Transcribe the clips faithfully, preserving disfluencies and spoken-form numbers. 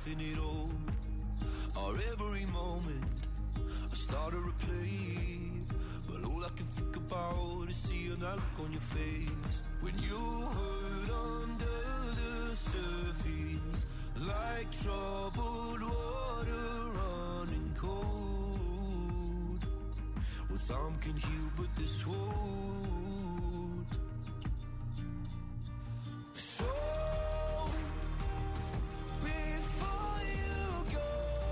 nothing at all. Our every moment I start to replay, but all I can think about is seeing that look on your face when you hurt under the surface, like troubled water running cold. Well, some can heal, but this won't. So before you go,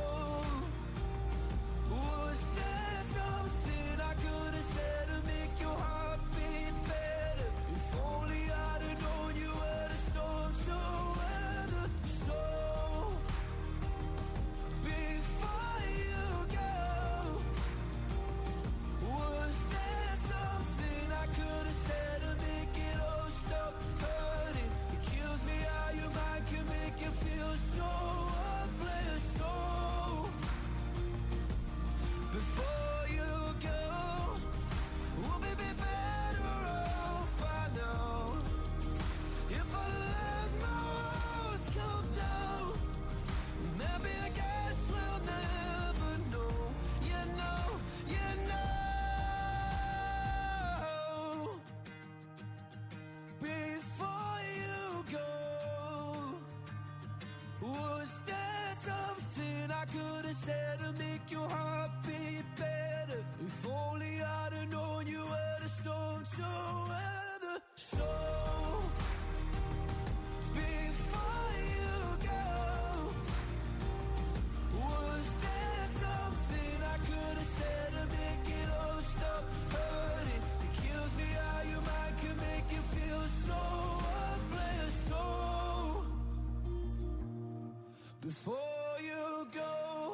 was there something I could have said to make your heart beat better? If only I'd have known you were the storm to weather. So before you go, was there something I could have said to make it all stop hurting? It kills me how your mind can make you feel so worthless. So before you go, we'll be be better off by now. If I let my walls come down, maybe I guess we'll never know. You know, you know. Before you go, was there something I could have said to make your heart beat better? If only I'd have known you were the storm to weather. So before you go, was there something I could have said to make it all stop hurting? It kills me how your mind can make you feel so worthless. So before you go.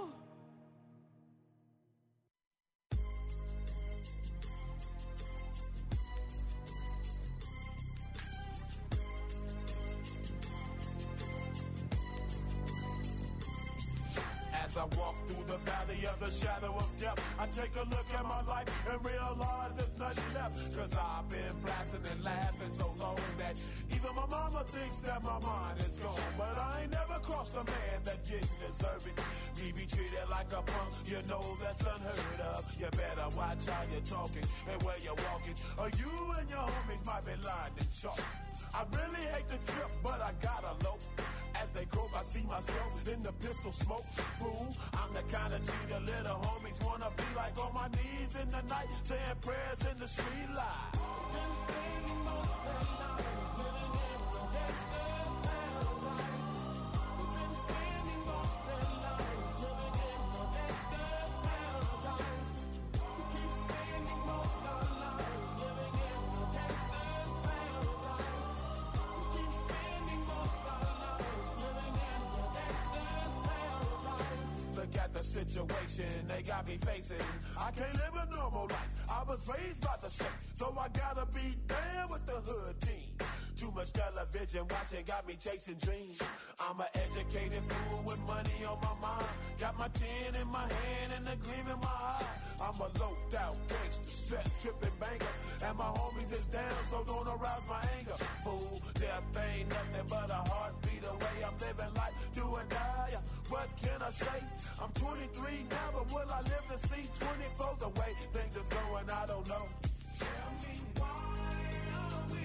As I walk through the valley of the shadow of death, I take a look at my life and realize there's nothing left. Cause I've been blasting and laughing so long that even my mama thinks that my mind is gone. But I ain't never crossed a man that didn't deserve it. Me be treated like a punk, you know that's unheard of. You better watch how you're talking and where you're walking, or you and your homies might be lying to chalk. I really hate the trip, but I gotta low. As they croak, I see myself in the pistol smoke. Fool, I'm the kind of G the little homies wanna be like, on my knees in the night, saying prayers in the street light. Been spending most of their lives living in the gangster's paradise. We've been spending most of their lives living in the gangster's paradise. We keep spending most of our lives living in the gangster's paradise. We keep spending most of our lives living in the gangster's paradise. Look at the situation they got me facing. I can't live a normal life. I was raised by the street, so I gotta be down with the hood team. Too much television watching got me chasing dreams. I'm an educated fool with money on my mind. Got my tin in my hand and a gleam in my eye. I'm a loped out gangster, set tripping banker, and my homies is down, so don't arouse my anger. Fool, death ain't nothing but a heartbeat away. I'm living life, do or die. What can I say? I'm twenty-three now, but will I live to see twenty-four? The way things is going, I don't know. Tell me why are we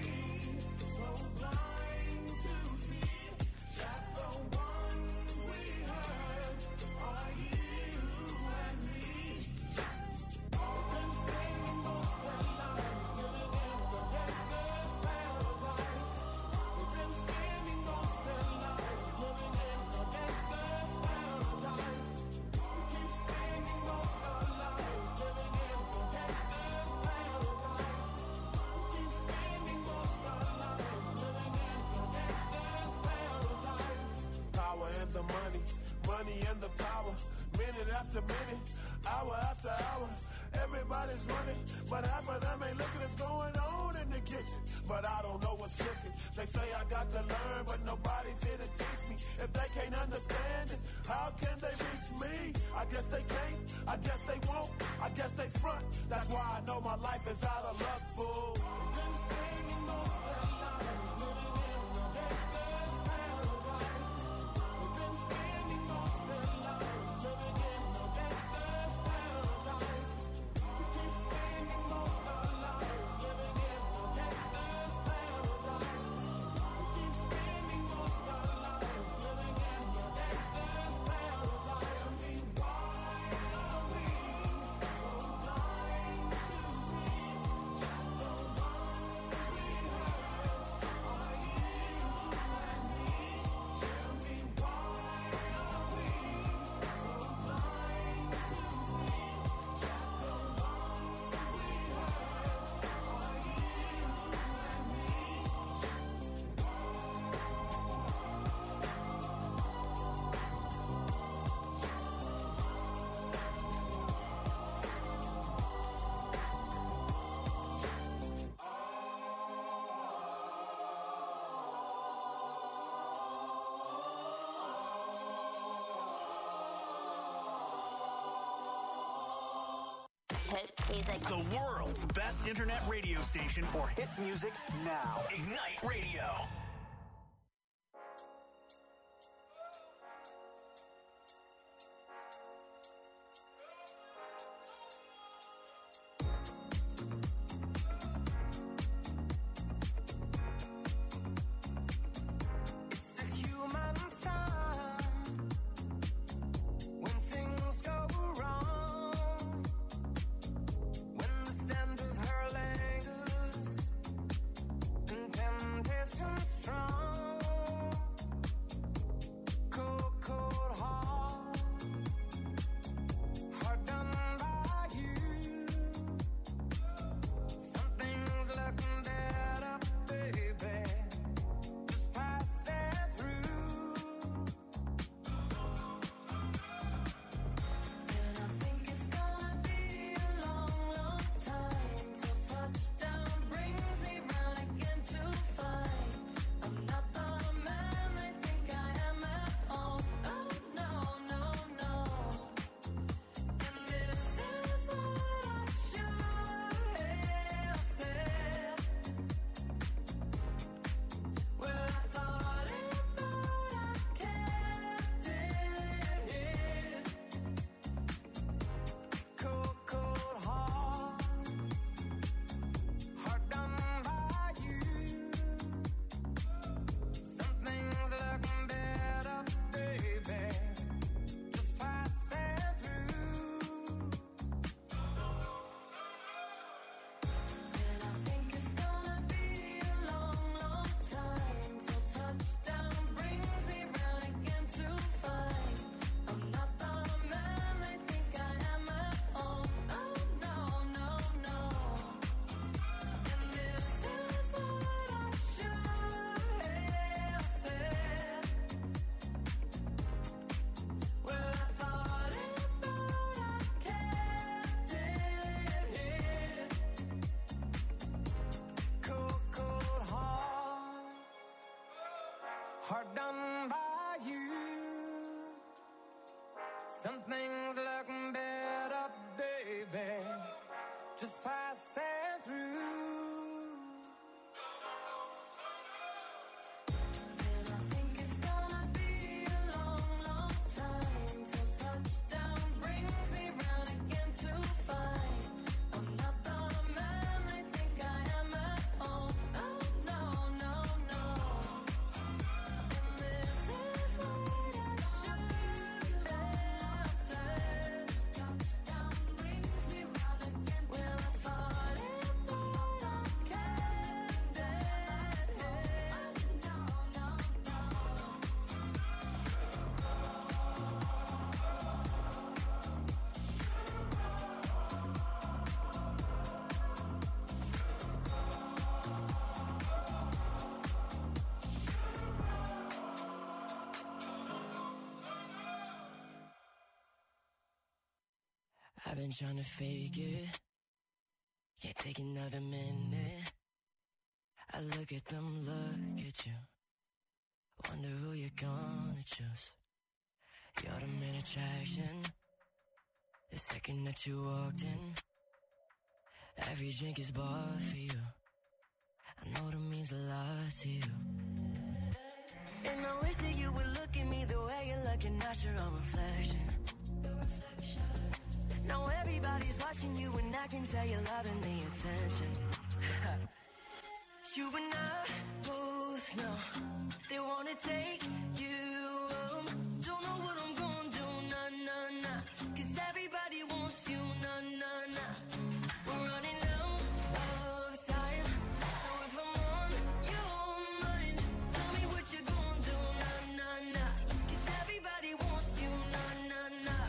so blind to see that the ones we hurt are you and me? We've been spending most of our lives living in the gangster's paradise. We've been spending most of our lives living in the gangster's paradise. We keep spending most of our lives living in the gangster's paradise. We keep spending most of our lives living in the gangster's paradise. Power and the money, money and the power. Minute after minute, hour after hour, everybody's running, but half of them ain't looking what's going on in the kitchen. But I don't know what's cooking. They say I got to learn, but nobody's here to teach me. If they can't understand it, how can they reach me? I guess they can't, I guess they won't, I guess they front. That's why I know my life is out of luck, fool. We've been spending most of our lives living in the gangster's paradise. We've been spending most hit music. The world's best internet radio station for hit music now. Ignite Radio. Hard done by you. Some things look better, baby, just passing through. And I think it's gonna be a long, long time till touchdown brings me round again to find I'm not the man I think I am at home. Oh, no, no, no. And this is what I should have said. Touchdown brings me round again. Well, I thought it, but I kept it. No, no, no. I've been trying to fake it, can't take another minute. I look at them, look at you, wonder who you're gonna choose. You're the main attraction, the second that you walked in. Every drink is bought for you, I know that means a lot to you. And I wish that you would look at me the way you're looking at your own reflection. Now everybody's watching you and I can tell you're loving the attention. You and I both know they wanna take you home. Don't know what I'm gonna do, nah, nah, nah. Cause everybody wants you, nah, nah, nah. We're running out of time. So if I'm on your mind, tell me what you're gonna do, nah, nah, nah. Cause everybody wants you, nah, nah, nah.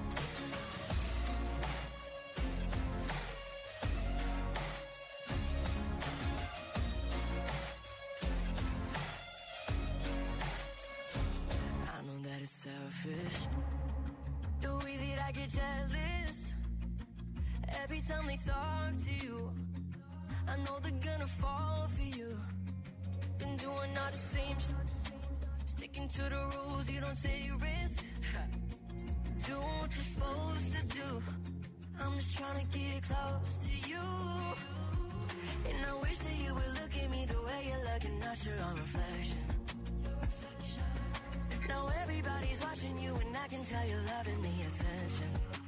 I know that it's selfish, the way that I get jealous every time they talk to you. I know they're gonna fall for you. Been doing all the same shit, sticking to the rules, you don't take risks. Do what you're supposed to do. I'm just trying to get close to you. And I wish that you would look at me the way you're looking, not your own reflection. Now everybody's watching you, and I can tell you're loving the attention.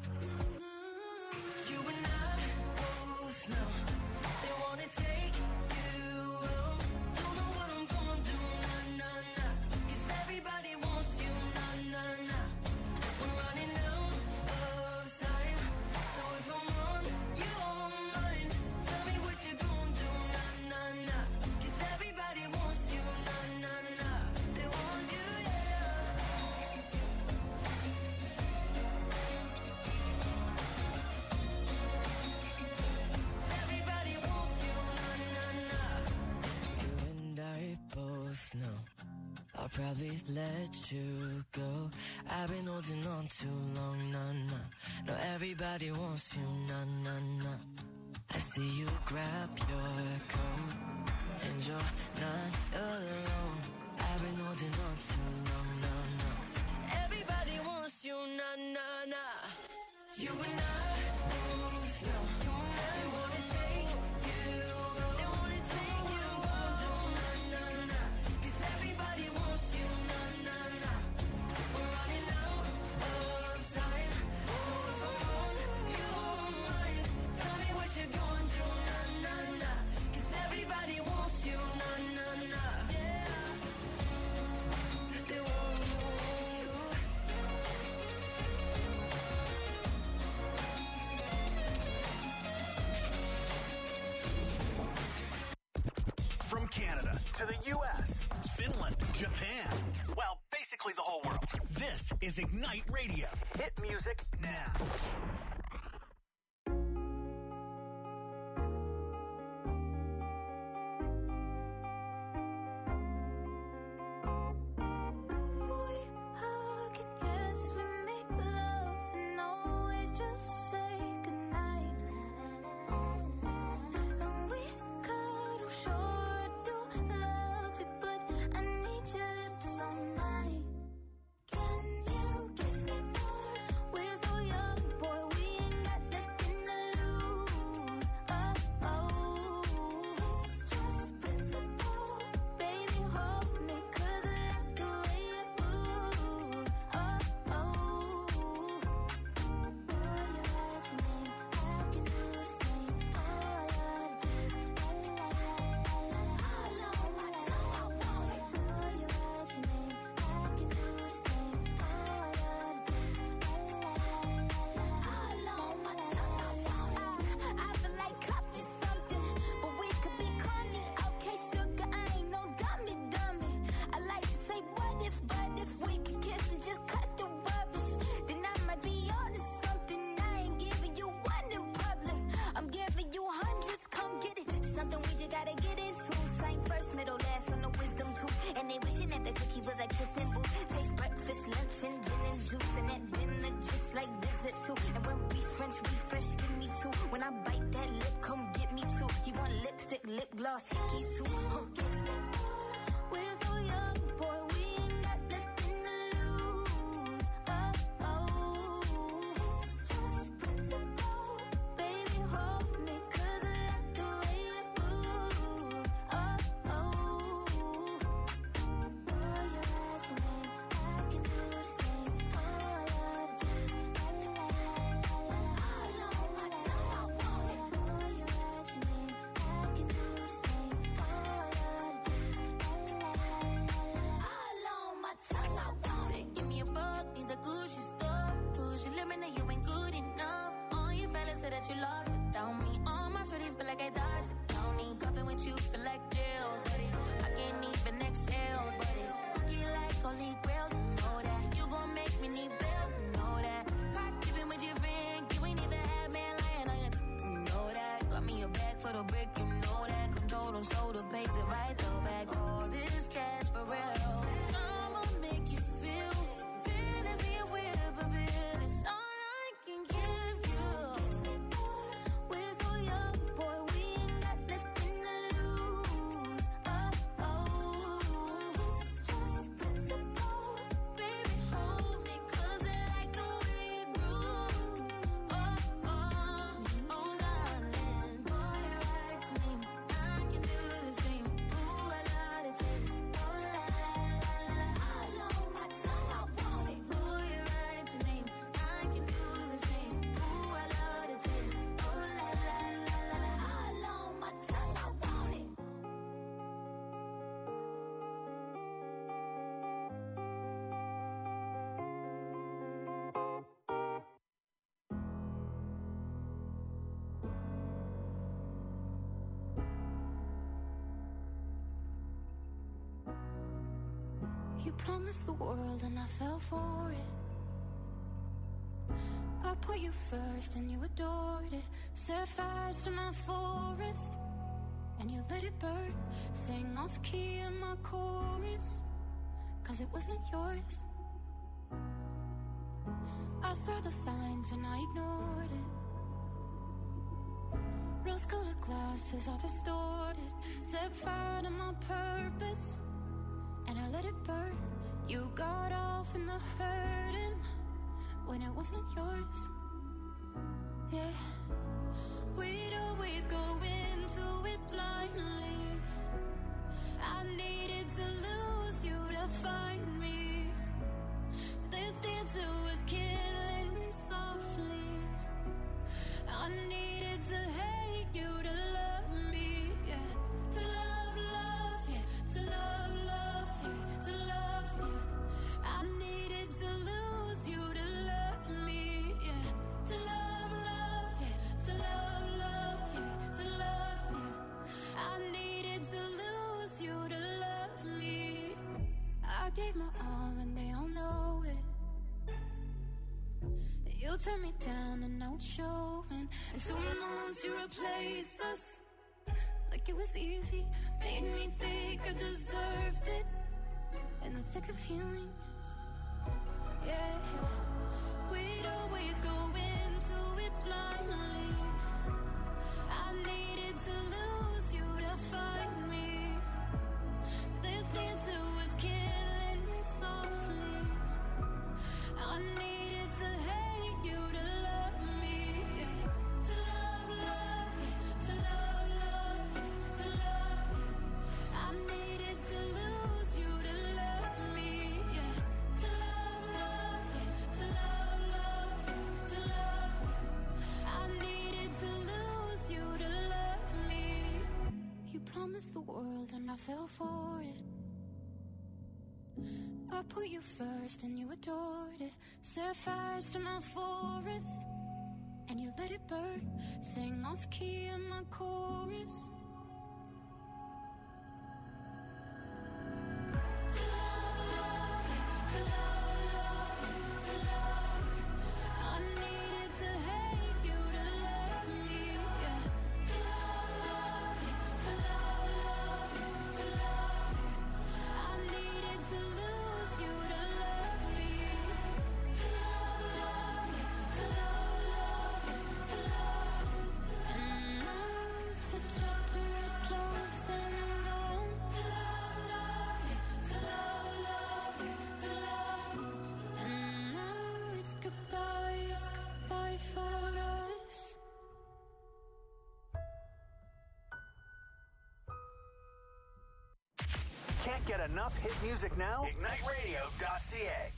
You and I both know they wanna take you home. Don't know what I'm gonna do, nah, nah, nah. 'Cause everybody wants you, nah, nah, nah. We're running out of time. So if I'm on your mind, tell me what you're gonna do, nah, nah, nah. 'Cause everybody wants you, nah, nah, nah. They want you, yeah. Everybody wants you, nah, nah, nah. You and I both know I'll probably let you go. I've been holding on too long, nah, nah. No, everybody wants you, nah, nah, nah. I see you grab your coat, and you're not alone. I've been holding on too long, nah, nah. Everybody wants you, nah, nah, nah. You and I both know they wanna take you, they wanna take you home, nah, nah, nah. 'Cause everybody wants you, nah, nah, nah. We're running out of time. So if I'm on your mind, tell me what you're gonna do, nah, nah, nah. 'Cause everybody wants you, nah, nah, nah. Yeah. They want you. From Canada to the U S, Finland, Japan. Well, basically the whole world. This is Ignite Radio. Hit music now. We hug and yes, we make love and always just say goodnight. And we cuddle, sure I do love it, but I need your lips all night. Can you kiss me more? We're so young, boy, we ain't got nothing to lose. Oh, oh, it's just principle. Baby, hold me, 'cause I like the way you move. Oh, oh. Boy, you write your name, I can do the same. Oh, I love to dance, la la la la la la. All on my tongue, boy, you write your name, I can do the same. Oh, I love to dance, la la la la la. All on my tongue, I feel like coffee something, but we could be corny. Okay, sugar, I ain't no dummy, dummy. I like to say what if, but if we could kiss and just cut the rubbish, then I might be on to something. I ain't giving you one in public, I'm giving you hundreds. Come get it, something we just gotta get into. Sang first, middle, last on the wisdom tooth, and they wishing that the cookie was a kissing booth. Taste breakfast, lunch, and gin and juice, and at dinner just like dessert too. And when we French refresh, give me two. When I bite that lip, come get me two. You want lipstick, lip gloss, hickeys too. Huh, kiss me more. We're so young, boy, we ain't got nothing to lose. Oh, oh, it's just principle. Baby, hold me, 'cause I like the way you move. Oh, oh. Boy, you write your name, I can do the same. Oh, I love to dance, la la la la la. All on my tongue, boy, you write your name, I can do the same. Oh, I love to dance, la la la la la. All on my tongue, I want it. Give me a bug in the Gucci store. Push your limit, now you ain't good enough. All your fellas say that you lost without me. All my shorties feel like I dodged it. Don't need coffee with you, feel like jail, buddy. I can't even exhale, buddy. Cookie like only grail, you know that. You gon' make me need bail, you know that. Caught keeping with your friend, you ain't even have man lying on you, you know that. Got me a bag for the brick, you know that. Control them, so the pays it right, though back. All this cash for real. I'ma make you feel fantasy and whip a bill. It's all I can give you. We're so young, boy, we ain't got nothing to lose. Oh, oh, it's just principle. Baby, hold me, 'cause I like the way you groove. Oh, oh. promised the world and I fell for it. I put you first and you adored it. Set fires to my forest and you let it burn. Sang off key in my chorus, cause it wasn't yours. I saw the signs and I ignored it. Rose-colored glasses are distorted. Set fire to my purpose and I let it burn. You got off in the hurting when it wasn't yours. Yeah, we'd always go into it blindly. I needed to lose you to find me. This dancer was killing me softly. I needed to hate you to love me, yeah. To love, love, yeah. To love, love, yeah. To love you. I needed to lose you to love me, yeah. To love, love, yeah. To love, love, yeah. To love you. I needed to lose you to love me. I gave my all and they all know it. You turned me down and now it's showing. And two months you replaced us like it was easy. Made me think I deserved it in the thick of healing. Yeah, we'd always go into it blindly. I needed to lose you to find me. This dancer was killing me softly. I needed to hate you to love me, yeah. To love, love, yeah. To love, love, yeah. To love you. I needed to lose you to love me, yeah. To love, love, yeah. To love, love, yeah. To love you. I needed to lose you to love me. You promised the world and I fell for it. I put you first and you adored it. Set fires to my forest and you let it burn. Sang off key in my chorus. To love, love, yeah. To love, love, yeah. To love you. I needed to hate you to love me, yeah. To love, love, yeah. To love, love, yeah. To love you. I needed to lose you to love me. To love, love, yeah. To love, love, yeah. To love you. And now the chapter is closed and done. To love, love, yeah. To love, love, yeah. To love you. And now it's goodbye, it's goodbye for us. Can't get enough hit music now? ignite radio dot c a.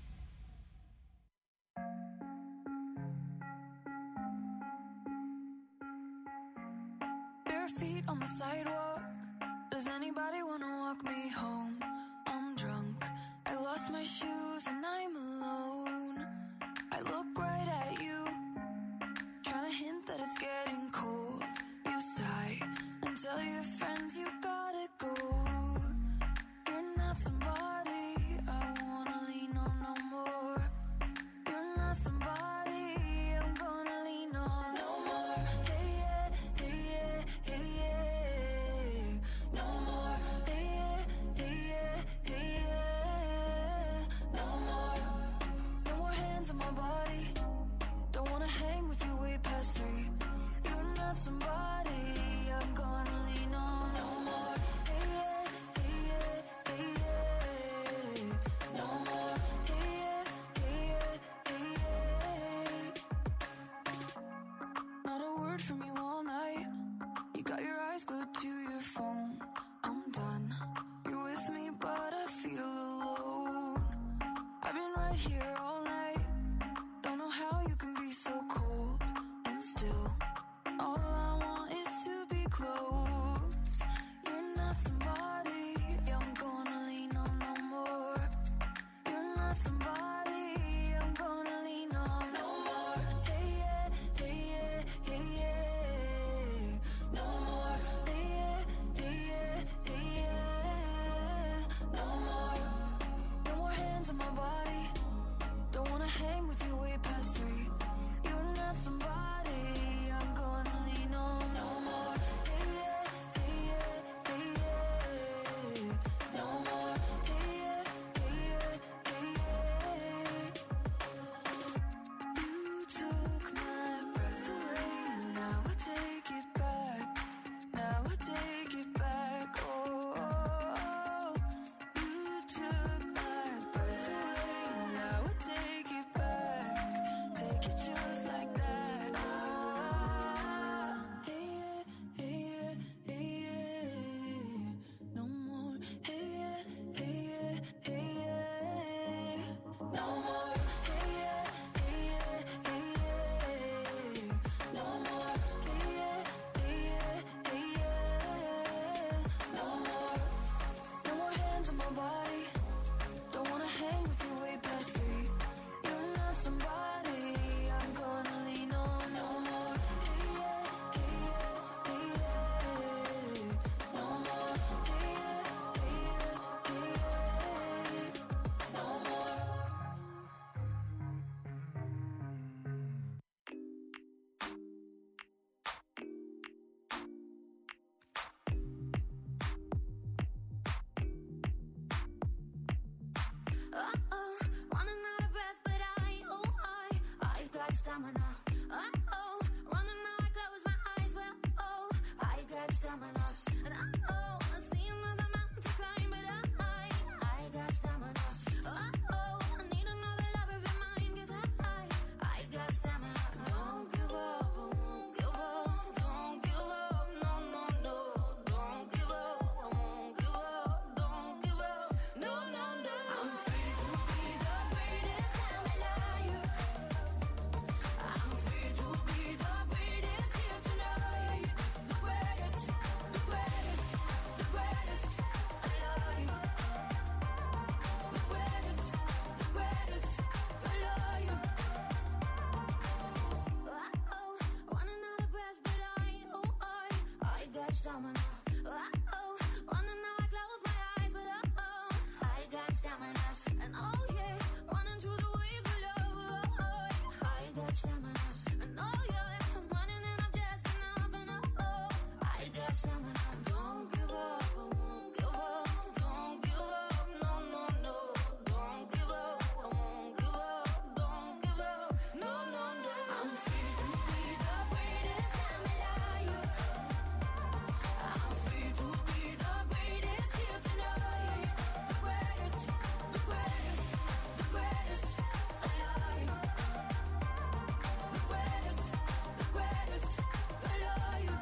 Bare feet on the sidewalk. Does anybody wanna walk me home? I'm drunk. I lost my shoes and I'm alone. I look right at you, trying to hint that it's getting cold. You sigh and tell your friends you gotta go. You're not somebody I wanna lean on no more. You're not somebody I'm gonna lean on no more. Hey yeah, hey yeah, hey yeah. No more. Hey yeah, hey yeah, hey yeah. No more. No more hands on my body. Don't wanna hang with you way past three. You're not somebody I'm gonna lean on no more. Hey yeah, hey yeah, hey yeah. No more. Hey yeah, hey yeah, hey yeah. Not a word from you all night. You got your eyes glued to your phone. I'm done. You're with me, but I feel alone. I've been right here all night. Don't know how you can be so cold and still. All I want is to be close. You're not somebody I'm gonna lean on no more. You're not somebody I'm gonna lean on no more. Hey yeah, hey yeah, hey yeah. No more. Hey yeah, hey yeah, hey yeah. No more. No stamina. Uh-oh, running now I close my eyes. Well, oh, I got stamina. And uh-oh, I see another mountain to climb. But I, I got stamina. Uh-oh, I need another lover in mine. 'Cause I, I got stamina. Don't give up, I won't give up. Don't give up, no, no, no. Don't give up, I won't give up. Don't give up, no, no, no. I'm free to be the greatest I'm alive. I'm free to be the greatest here tonight. The greatest, the greatest, the greatest. I love you. The greatest, the greatest. I love you. Uh-oh, running out of breath, but I, oh, I, I got stamina. Uh-oh, running now I close my eyes, but uh-oh, I got stamina. And oh yeah, running through the wave of love, oh, I got stamina. And oh yeah, I'm running and I'm just enough, and oh, I got stamina. Don't give up, I won't give up. Don't give up, no, no, no. Don't give up, I won't give up. Don't give up, no, no, no. I'm free to be the greatest I'm alive. I'm free to be the greatest here tonight. The greatest, the greatest, the greatest. I love you. The greatest, the greatest. I love you.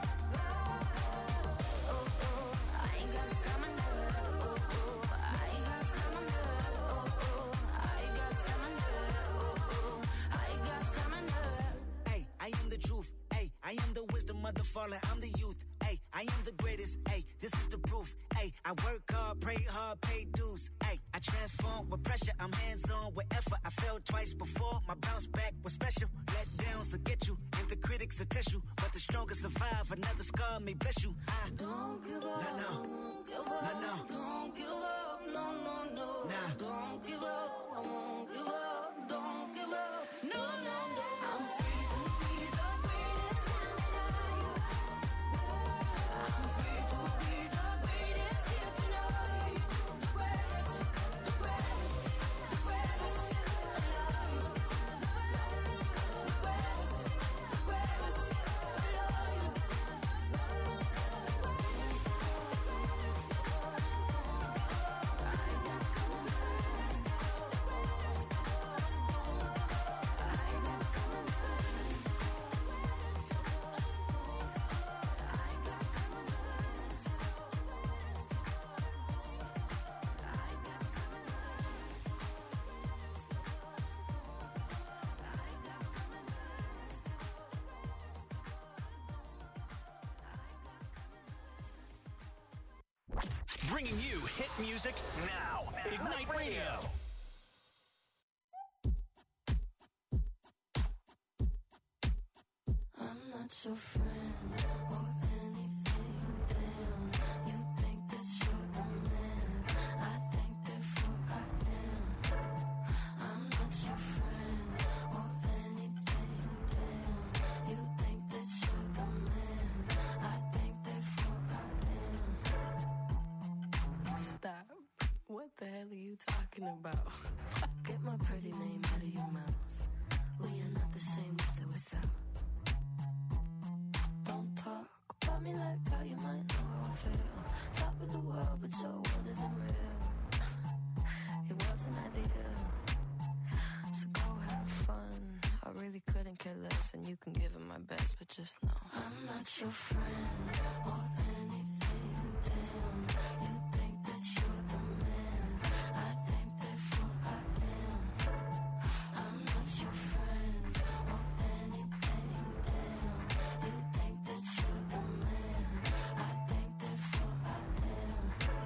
Oh, oh, I ain't got stamina. Oh, oh, I got stamina. Oh, oh, I got stamina. Oh, oh, I got stamina. Hey, I am the truth. Hey, I am the wisdom of the fallen. I'm the youth. Hey, I am the greatest. Hey, this is the proof. Hey, I work hard, pray hard, pay dues. Hey, I transform with pressure. I'm hands-on with effort. I failed twice before. My bounce back was special. Let downs will get you, and the critics will test you. But the strongest survive. Another scar may bless you. I Don't give up. No, no. I won't give up. No, no. Don't give up. No, no, no. Nah. Don't give up. I won't give up. Don't give up. No, no, no. I'm free to be the greatest I'm alive. I'm free to be the greatest here tonight. The greatest, the greatest, the greatest. I love you. The greatest, the greatest. I love you. Bringing you hit music now. Ignite Radio. I'm not your friend or anything, damn. You think that you're the man, I think therefore I am. I'm not your friend or anything, damn. You think that you're the man, I think therefore I am. Stop. What the hell are you talking about? Get my pretty name out of your mouth. We are not the same with or without. Don't talk about me like how you might know how I feel. Top of the world, but your world isn't real. It wasn't ideal. So go have fun. I really couldn't care less, and you can give it my best, but just know I'm not your friend or anything, damn. You think that you're the man, I think therefore I am. I'm not your friend or anything, damn. You think that you're the man, I think therefore I am.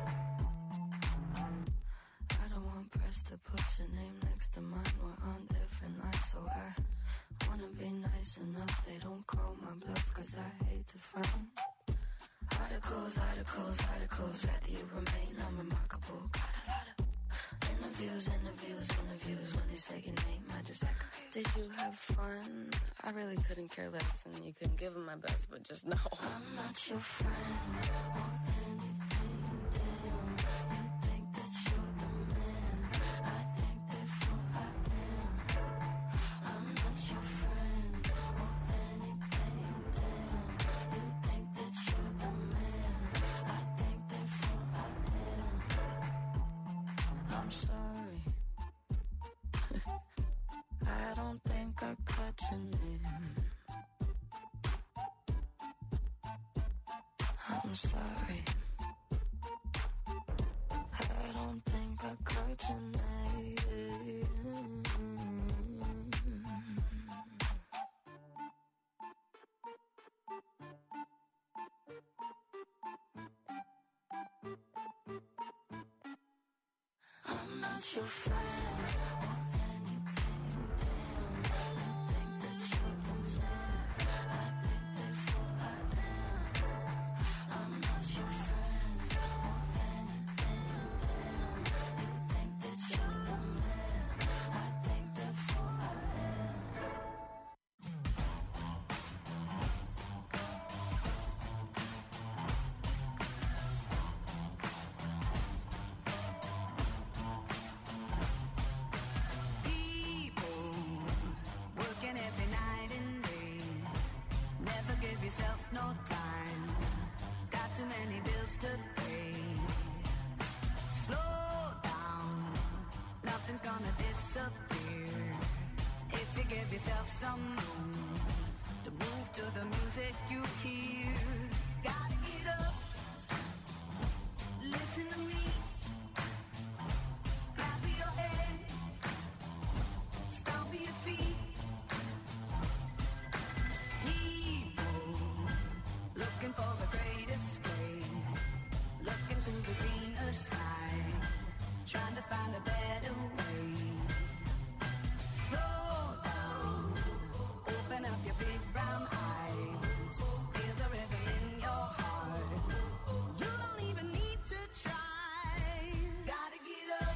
I don't want press to put your name next to mine. We're on different lines, so I wanna be nice enough. They don't call my bluff, 'cause I hate to find articles, articles, articles. Rather you remain unremarkable. Got a lot of interviews, interviews, interviews. When they say your name, I just act confused. Did you have fun? I really couldn't care less, and you couldn't give them my best, but just know I'm not your friend or anything, damn. You think that you're the man, I think therefore I am. I'm not your friend. I'm sorry. I don't think I caught your name. I'm sorry. I don't think I caught your name. I'm not your friend or anything, damn. You think that you're the man, I think therefore I am. I'm not your friend or anything, damn. You think that you're the man, I think therefore I am. People working every night and day. Never give yourself no time. Got too many bills to pay. Slow down, nothing's gonna disappear. If you give yourself some room to move to the music you hear. Gotta get up, listen to me. Clap your hands, stomp your feet. People looking for the great escape, looking to the greener side, trying to find a better way. Slow down, open up your big brown eyes, feel the rhythm in your heart. You don't even need to try. Gotta get up,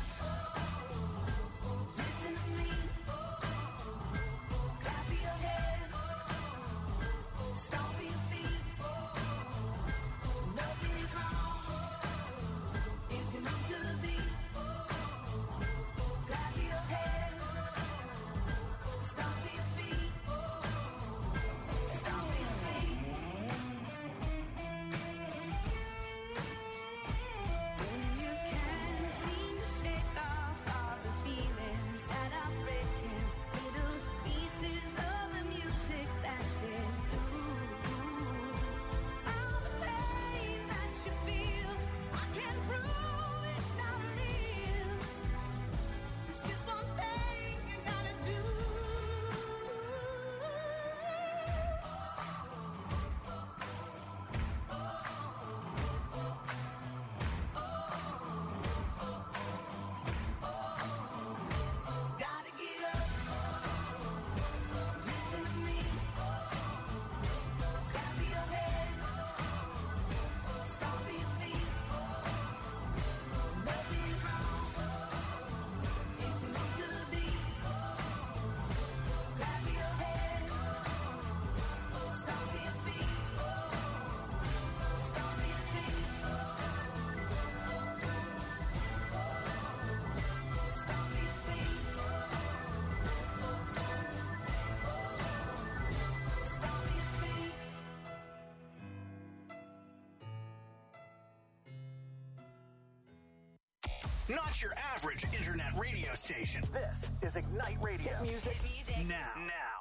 listen to me. Clap your hands, stomp your feet. Nothing is wrong if you move to the beat. Clap your hands, stomp your feet. Stomp your feet. When you can't seem to shake off all the feelings that are breaking, little pieces of the music that's in you. All the pain that you feel, I can't prove it's not real. There's just one thing you gotta do. Gotta get up, listen to me. Clap your hands, stomp your feet. Nothing is wrong if you move to the beat. Clap your hands, stomp your feet. Stomp your feet. Stomp your feet. Stomp your feet. Not your average internet radio station. This is Ignite Radio. Hit music, now. Now.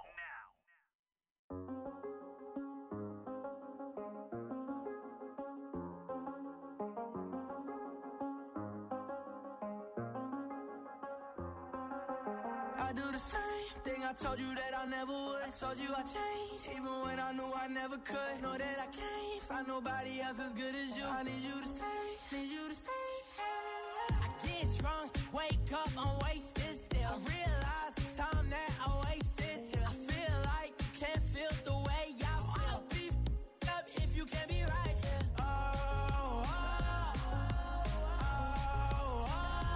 I do the same thing I told you that I never would. I told you I changed, even when I knew I never could. Know that I can't find nobody else as good as you. I need you to stay, need you to stay. I get drunk, wake up, I'm wasted still. I realize the time that I wasted here. I feel like you can't feel the way I feel. I'll be f***ed up if you can't be right here. Oh, oh, oh, oh,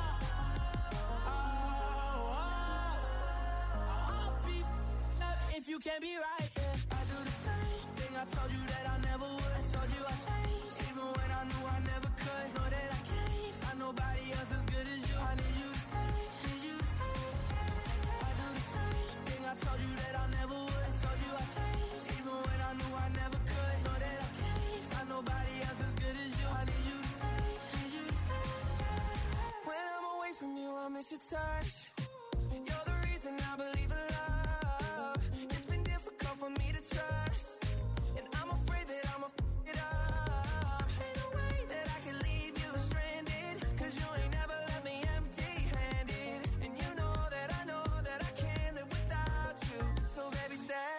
oh, oh. I'll be f***ed up if you can't be right here. I do the same thing I told you that I never would. I told you I changed, even when I knew I never could. Know that I can't find nobody else as good as you. I need you to stay, need you to stay. I do the same thing I told you that I never would. I told you I changed, even when I knew I never could. Know that I can't find nobody else as good as you. I need you to stay, need you to stay. When I'm away from you, touch. You're the reason I believe in love. It's been difficult for me to trust, and I'm afraid that I'ma f it up. Ain't no way that I can leave you stranded, cause you ain't never left me empty-handed. And you know that I know that I can't live without you. So baby, stay.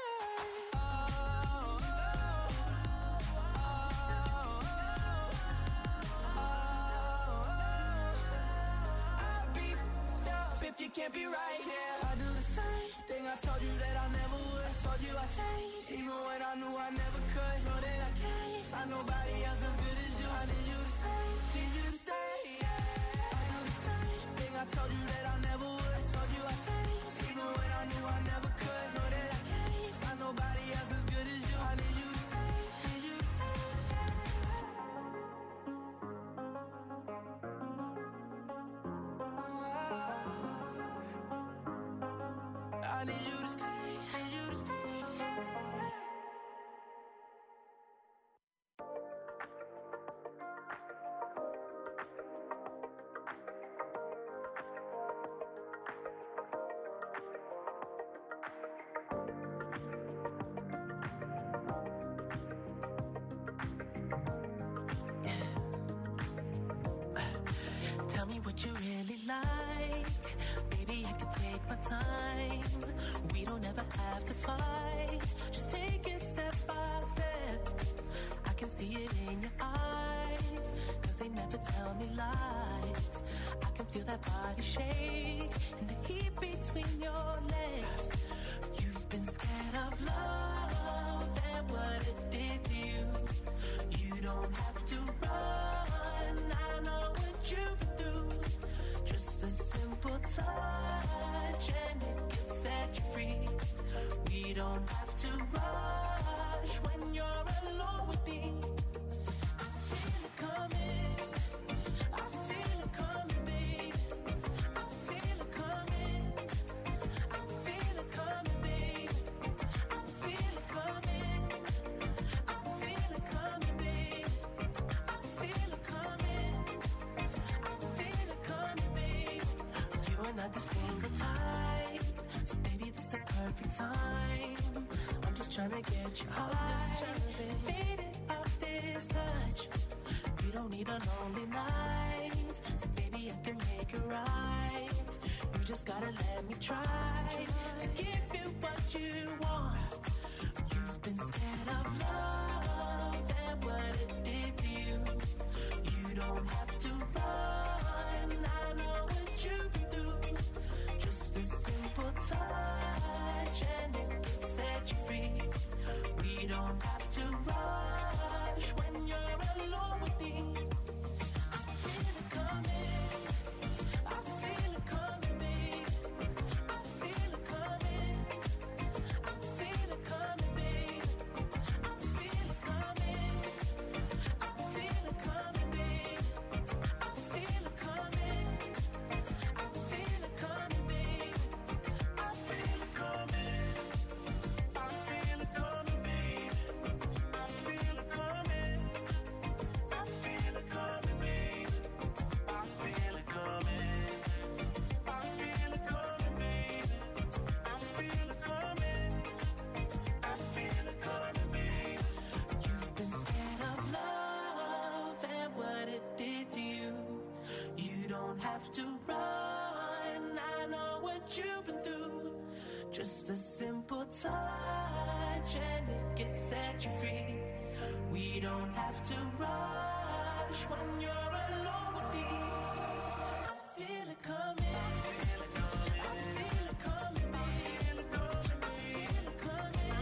If you can't be right here, I do the same thing I told you that I never would. I told you I changed, even when I knew I never could. Know that I can't find nobody else as good as you. I need you to stay, need you to stay, yeah. I do the same thing I told you that I never would. I told you I changed, even when I knew I never could. Know that I can't find nobody else as good as you. I need you to stay, need you to stay. I need you to stay, need you to stay. Tell me what you really like. Baby, I can take my time. We don't ever have to fight. Just take it step by step. I can see it in your eyes, cause they never tell me lies. I can feel that body shake and the heat between your legs. You've been scared of love and what it did to you. You don't have to run, I know what you've been through. Just a simple touch and it can set you free. We don't have to rush when you're alone with me. I feel it coming, I feel it coming, babe. I feel it coming, I feel it coming, babe. I feel it coming, I feel it coming, babe. I feel it coming, I feel it coming, babe. You are not the single type, so baby, this the perfect time. I'm just tryna get you high, faded off this touch. You don't need a lonely night, so baby, I can make it right. You just gotta let me try to give you what you want. You've been scared of love and what it did to you. You don't have to run, I know what you've been through. Just a simple touch and it can set you free. We don't have to rush when you're alone with me. I feel it coming, I feel it coming, babe. I feel it coming, I feel it coming, babe. I feel it coming, I feel it coming, babe. I feel it coming, I feel it coming, babe. I feel it coming, I feel it coming, babe. I feel it coming, I feel it coming, babe. I feel it coming, I feel it coming, babe. I feel it coming, I feel it coming, babe. You've been scared of love and what it did to you. You don't have to run, I know what you've been through. Just a simple touch and it can set you free. We don't have to rush when you're alone with me. I feel it coming, I feel it coming, babe. I feel it coming,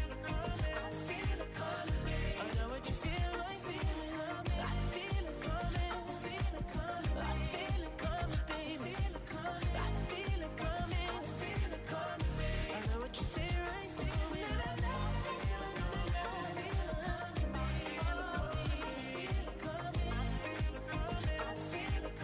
I feel it coming, babe. I know what you feel like, feel it coming. I feel it coming, I feel it coming, I feel it coming, babe. I feel it coming, I feel it coming, babe. I know what you say right, baby. I feel it coming, babe. I feel it coming, I feel it coming, I feel it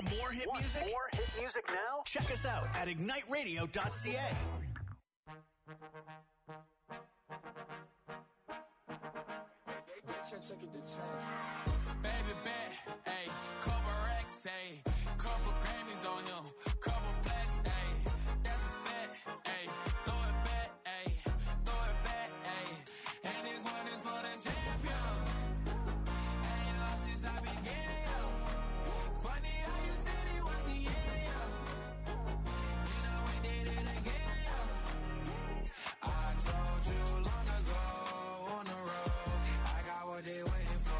more hit Want music? more hit music now? Check us out at ignite radio dot c a. Baby bet, ayy, couple racks, ayy, couple Grammys on him, couple blacks, ayy, that's a fact, ayy, throw it back, ayy, throw it back, ayy, and this one is for the champion. Ain't lost since I began, yo. Funny how you said it was the end, yo. You know we did it again, yo. I told you long ago on the road, I got what they waiting for.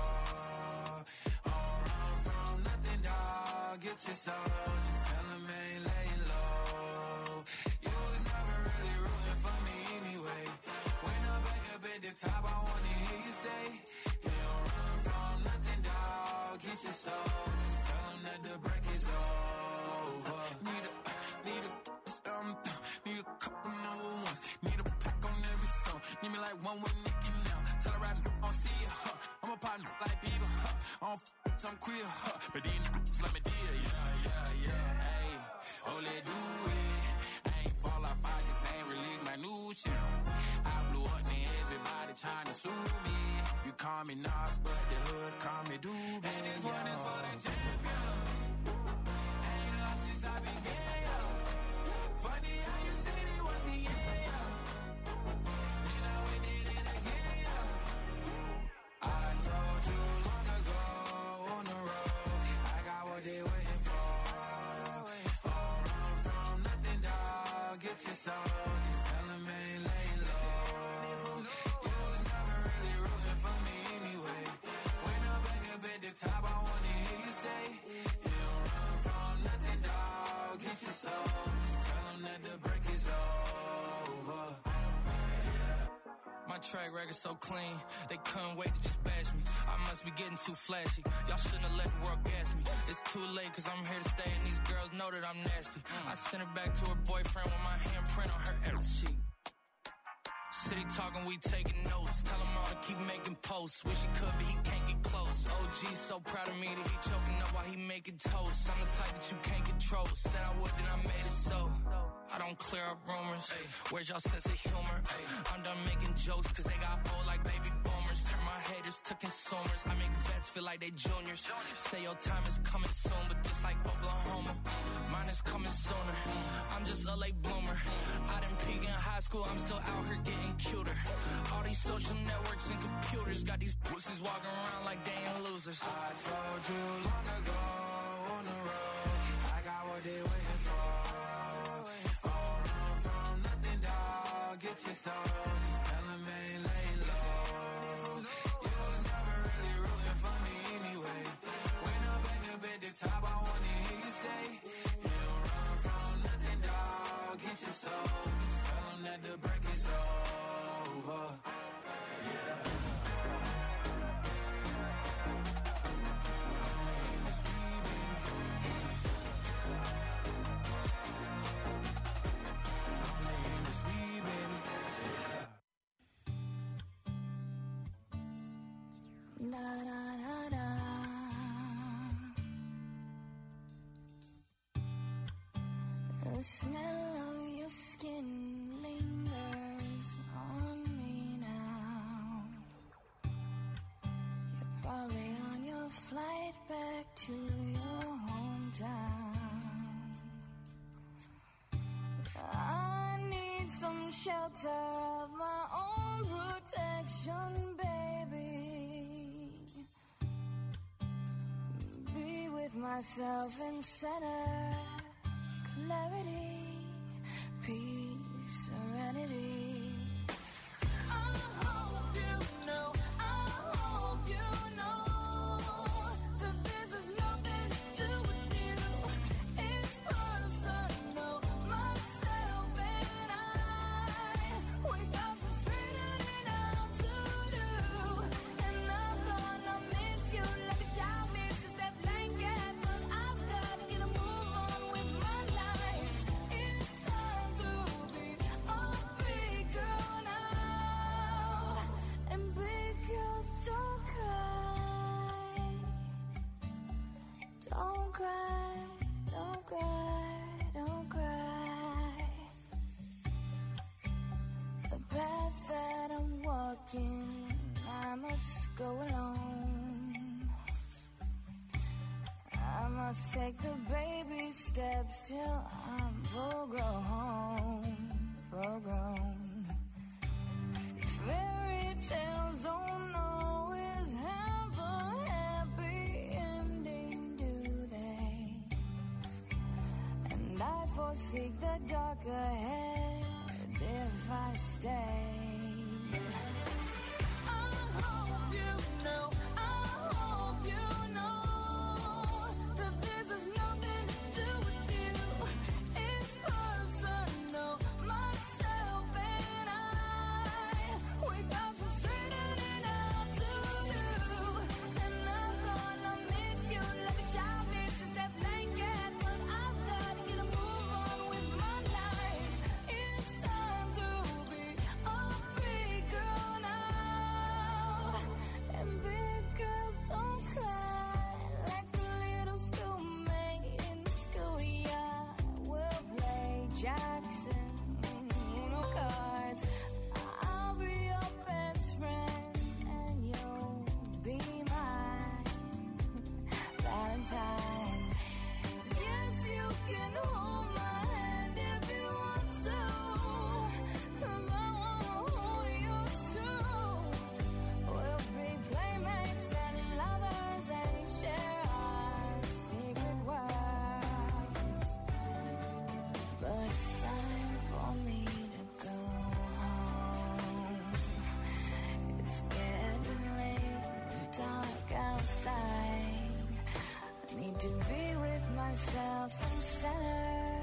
Get your soul, just tell them ain't laying low. You was never really rooting for me anyway. When I'm back up at the top, I wanna hear you say, you don't run from nothing, dog. Get your soul, just tell them that the break is over. Need a, need a, um, need a couple number ones. Need a pack on every song. Need me like one with Nicki now. Tell her I don't see ya, huh. I'm a partner like Bieber, huh. I don't f- I'm queer, huh. But these niggas let me deal, yeah, yeah, yeah, ayy. Oh, let do it. I ain't fall off, I just ain't release my new shit. I blew up, and everybody trying to sue me. You call me Nas, but the hood call me Doobie. And this one is for the champion. Ain't lost since I began, yo. Funny how you said it was the end, yo. You know we did it again, yo. I told you long ago. They waiting for, for run from nothing, dog. Get your soul, just tell them ain't laying low. You was never really rooting for me anyway. When I'm back up at the top, I wanna hear you say, you don't run from nothing, dog. Get your soul, just tell them that the break is over. My track record so clean, they couldn't wait to just bash me. I must be getting too flashy. Y'all shouldn't have let the world gas me. It's too late cause I'm here to stay and these girls know that I'm nasty. I sent her back to her boyfriend with my handprint on her every sheet. City talking, we taking notes. Tell him all to keep making posts. Wish he could, but he can't get close. O G's so proud of me that he choking up while he making toast. I'm the type that you can't control. Said I would, then I made it so. I don't clear up rumors. Where's y'all sense of humor? I'm done making jokes cause they got old like baby boomers. Turn my haters to consumers. I make vets feel like they juniors. Say your time is coming soon, but just like Oklahoma, mine is coming sooner. I'm just a late bloomer. I didn't peak in high school, I'm still out here getting cuter. All these social networks and computers got these pussies walking around like they ain't losers. I told you long ago on the road, I got what they waiting for. Oh, run from nothing, dog. Get your soul, just tell them ain't laying low. You was never really rooting for me anyway. When I'm back up at the top, I wanna hear you say, you don't run from nothing, dog. Get your soul, just tell them that the break is over. Yeah. Da, da, da, da. The smell of your skin lingers on me now. You're probably on your flight back to your hometown. I need some shelter of my own protection, baby. Be with myself in center, clarity, peace, serenity. I hope you know, I hope you know that this has nothing to do with you. It's personal, myself and I. We got some straightening out to do, and I'm gonna miss you like a child misses that blanket. But I've got to get a move on with my life. It's time to be a big must take the baby steps till I'm full grown, full grown. Fairy tales don't always have a happy ending, do they? And I foresee the dark ahead if I stay. To be with myself in center,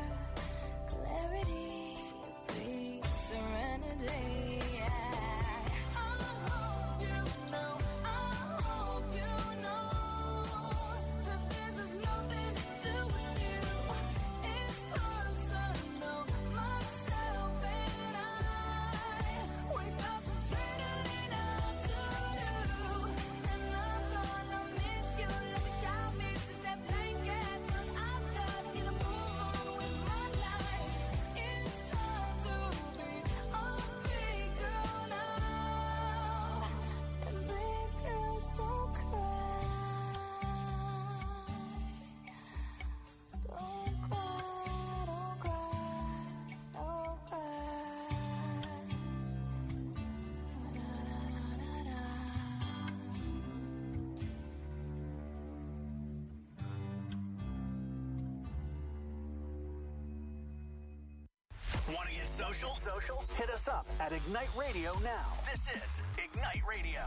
clarity, peace, serenity. Yeah. I hope you know, I hope you know that this has nothing to do with you. It's personal, myself and I. We got some straightening out to do, and I'm gonna miss you like a child misses that blanket, but I've got to get a move on with my life. It's time to be a big girl now, and big girls don't cry, don't cry, don't cry, don't cry. Da-da-da-da-da. Want to get social? Social? Hit us up at Ignite Radio now. This is Ignite Radio.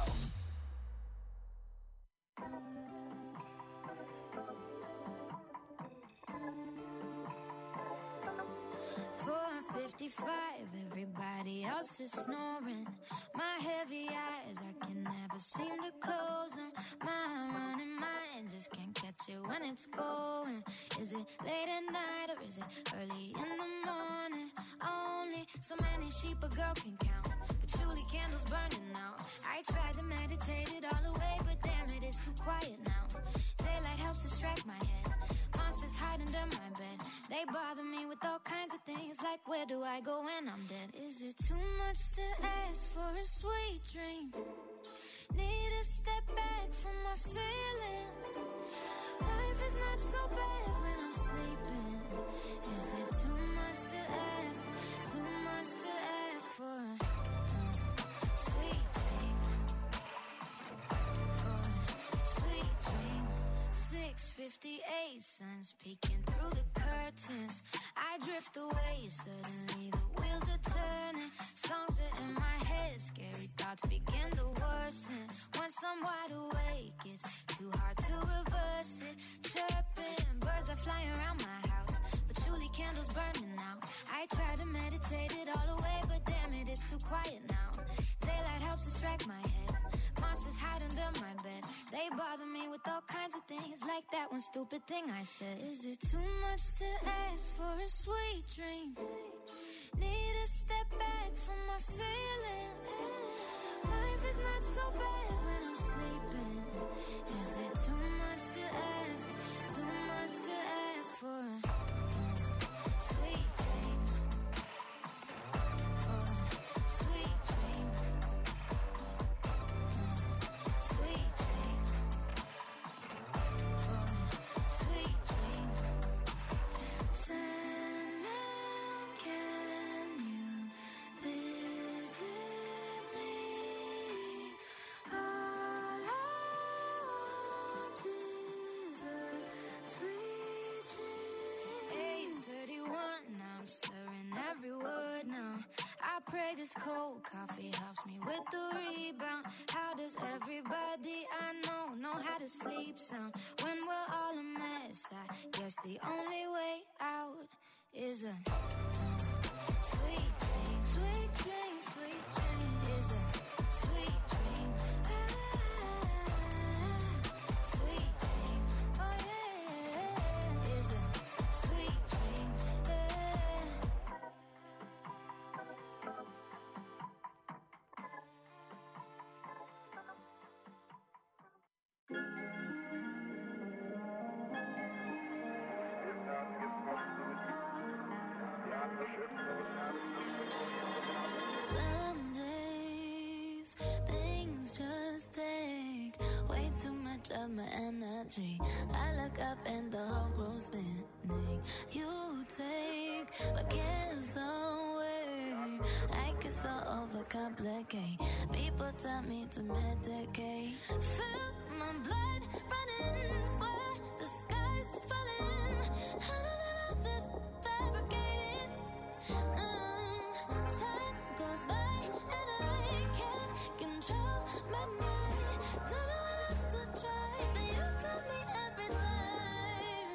four fifty-five, everybody else is snoring. My heavy eyes, I can never seem to close them. My running mind just can't catch it when it's going. Is it late at night or is it early in the morning? Only so many sheep a girl can count, patchouli candles burning out. I tried to meditate it all away, but damn it, it's too quiet now. Daylight helps distract my head. Monsters hide under my bed. They bother me with all kinds of things, like where do I go when I'm dead? Is it too much to ask for a sweet dream? Need to step back from my feelings. Life is not so bad when I'm sleeping. Is it too much to ask? Too much to ask for a uh, sweet dream? For a sweet dream. six fifty-eight, sun's peeking through the curtains. I drift away, suddenly the wheels are turning. Songs are in my head, scary thoughts begin to worsen. Once I'm wide awake, it's too hard to reverse it. Chirping, birds are flying around my house, patchouli candles burning out. I try to meditate it all away, but damn it, it's too quiet now. Daylight helps distract my head. Monsters hide under my bed. They bother me with all kinds of things, like that one stupid thing I said. Is it too much to ask for a sweet dream? Need to step back from my feelings. Life is not so bad when I'm sleeping. Is it too much to ask? Too much to ask for a uh, sweet dream? For a sweet dream. Sweet dream. For a sweet dream. this cold coffee helps me with the rebound? How does everybody I know know how to sleep sound? When we're all a mess, I guess the only way out is a sweet dream, sweet dream, sweet dream. Is a sweet dream. Ah, sweet dream. Oh yeah. Is a sweet dream. Yeah. Some days things just take way too much of my energy. I look up and the whole room's spinning. You take my cares away. I get so overcomplicate. People tell me to medicate. Feel my blood running, swear the sky's falling. How did I let this fabricated? Um, time goes by and I can't control my mind. Don't know what else to try, but you tell me every time.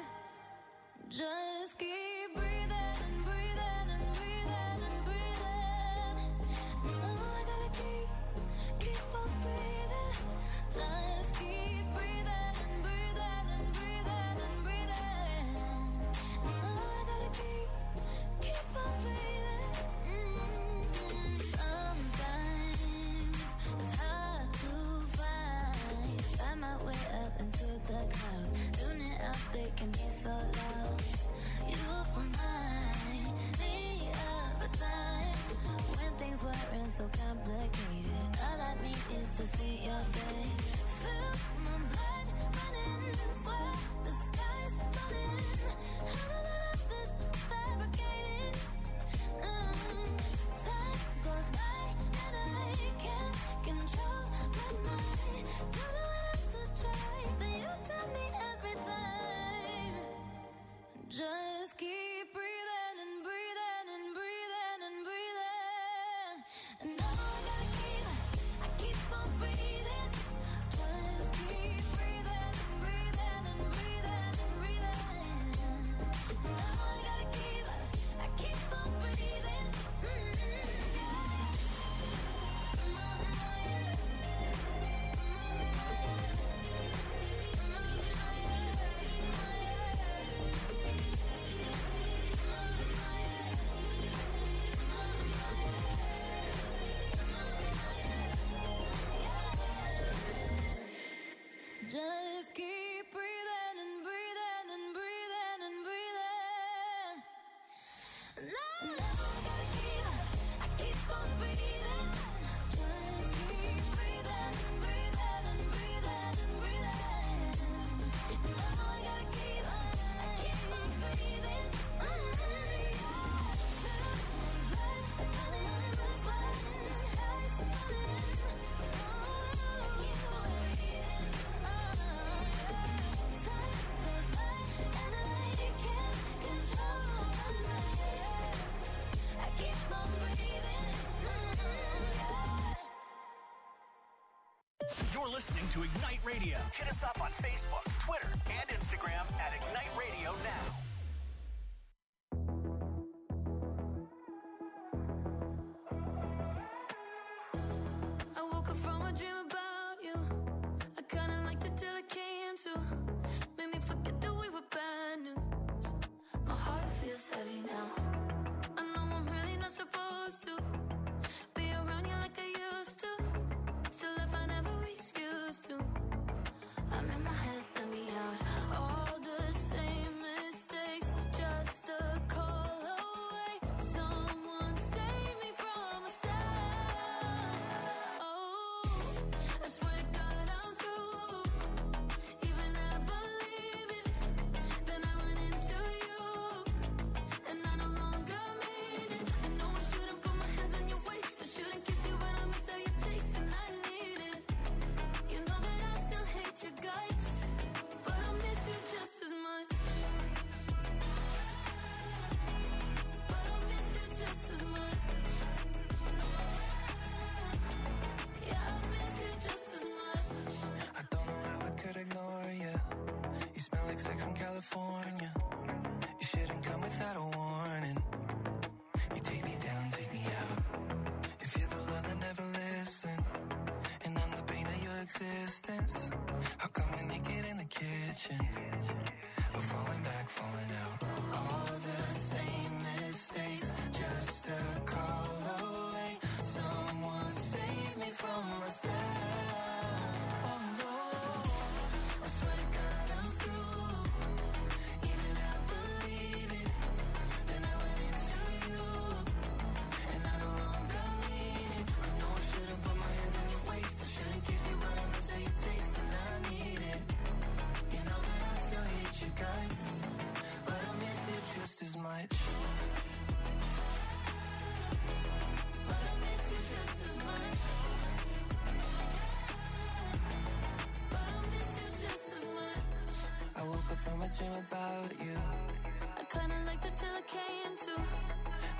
Just keep breathing and breathing and breathing and breathing. No, I gotta keep, keep on breathing. Just keep breathing and breathing and breathing and breathing. No, I gotta keep, keep on breathing. Mm-hmm. Sometimes it's hard to find, find my way up into the clouds. Tuning out, they can be so loud. You remind me of a time when things weren't so complicated. All I need is to see your face. Feel my blood running, swear the sky's falling. How did I let this fabricated? Um, time goes by and I can't control my mind. Don't know what else to try, but you tell me every time. Just keep breathing and breathing and breathing and breathing. And now I gotta keep, I keep on breathing. Just keep breathing and breathing and breathing and breathing. And now I gotta keep, I keep on breathing. Mm-hmm, yeah. Just keep breathing and breathing and breathing and breathing. Now I gotta keep, I keep on breathing. Just keep breathing and breathing and breathing and breathing. Now I gotta keep, I keep on breathing. Mm-hmm, yeah. Feel my blood running, sweat, the sky's falling. Oh, keep on breathing. You're listening to Ignite Radio. Hit us up on Facebook, Twitter, and Instagram at Ignite Radio Now. I woke up from a dream about you. I kinda liked it till it came to. Made me forget that we were bad news. My heart feels heavy now. I know I'm really not supposed to be around you like I used to. Still I find every excuse to. I'm in my head, let me out. All the same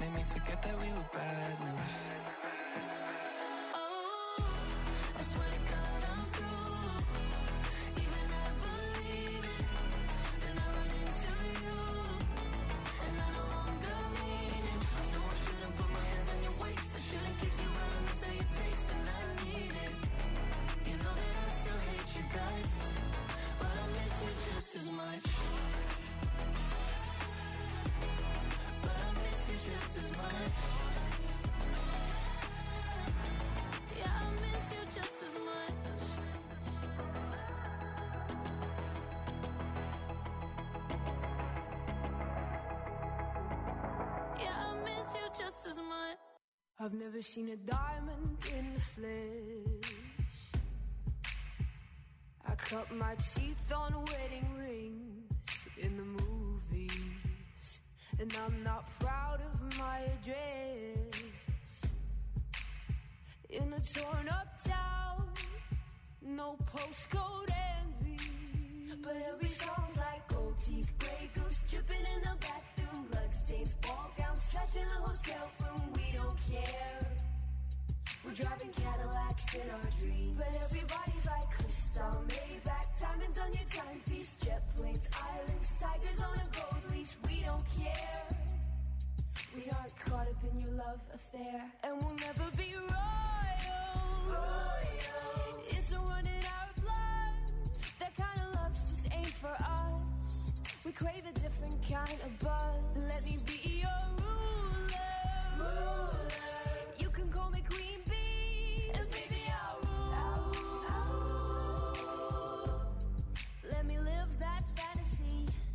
made me forget that we were bad news. Oh, I swear to God I'm through. Even I believe it. Then I run into you, and I no longer mean it. I know I shouldn't put my hands on your waist. I shouldn't kiss you, but I miss how you taste, and I need it. You know that I still hate you guys, but I miss you just as much. But I miss you just as much. Yeah, I miss you just as much. Yeah, I miss you just as much. I've never seen a diamond in the flesh. I cut my teeth on wedding rings in the movies, and I'm not proud of my address. In a torn up town, no postcode envy, but every song's like gold teeth, grey goose dripping in the bathroom, bloodstains, ball gowns, trash in the hotel room. We don't care. We're driving Cadillacs in our dreams, but everybody's like crystal, Maybach, diamonds on your timepiece, jet planes, islands, tigers on a gold leash. We don't care. We aren't caught up in your love affair, and we'll never be royals. It's a run in our blood. That kind of love's just ain't for us. We crave a different kind of buzz. Let me be your ruler. ruler. You can call me Queen Bee, and baby I'll rule. I'll rule. Let me live that fantasy.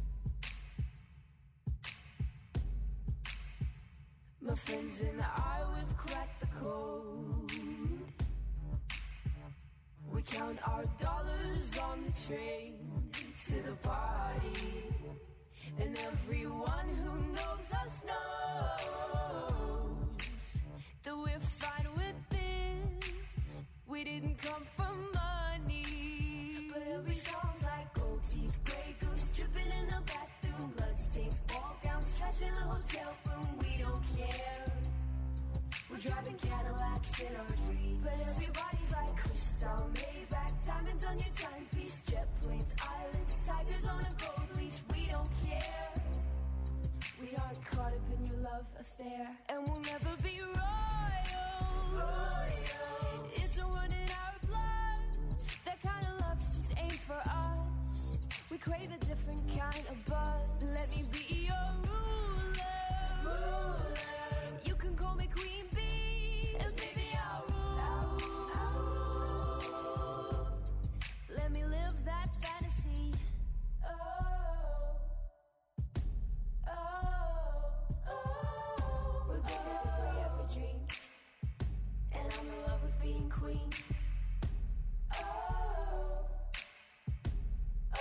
My friends and I, we've cracked the code. We count our dollars on the train to the party, and everyone who knows us knows that we're fine with this. We didn't come for money, but every song's like gold teeth, grey goose dripping in the bathroom, bloodstains, ball gowns, trash in the hotel room. We don't care. We're driving Cadillacs in our dreams, but everybody's like crystal, Maybach, diamonds on your timepiece, jet planes, islands, tigers on a gold leash. We don't care. We aren't caught up in your love affair, and we'll never be royals. Royals. It's a run in our blood. That kind of love's just ain't for us. We crave a different kind of buzz. Let me be your ruler. ruler. You can call me Queen Bee, and baby I'll rule. I'll rule. Let me live that fantasy. Oh, oh, oh. We're bigger than we ever dreamed, and I'm in love with being queen. Oh, oh,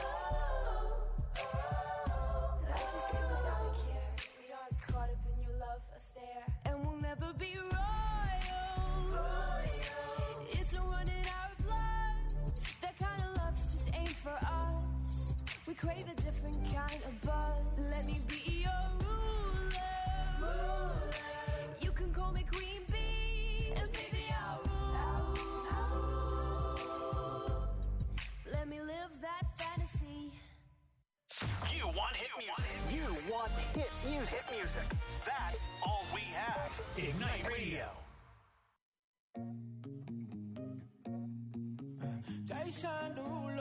oh. Life is great without a care. We aren't caught up in your love affair, and we'll never be royals. Royals. It's a run in our blood. That kind of love's just ain't for us. We crave a different kind of buzz. Let me be your ruler. ruler. You can call me Queen Bee, and baby I'll rule. I'll rule. Let me live that fantasy. You want hit music. You want hit music. Hit music. That's all we have. Ignite Radio. Jai Shandula.